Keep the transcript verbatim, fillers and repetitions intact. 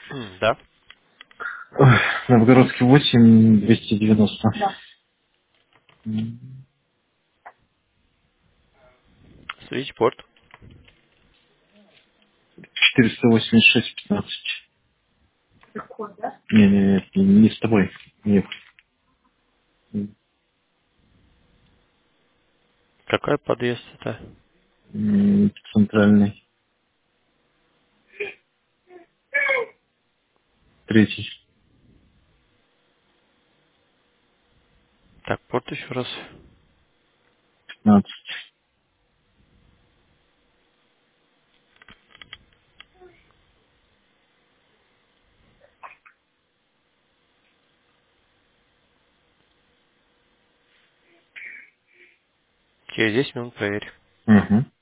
М, Да. Ой, Новгородский восемь, двести девяносто. М, Свитчпорт. четыреста восемьдесят шесть пятнадцать. Не, не, не, не с тобой. Нет. Какой подъезд это? М, Центральный. Третий. Так, порт еще раз. Пятнадцать. Через десять минут проверь. Угу.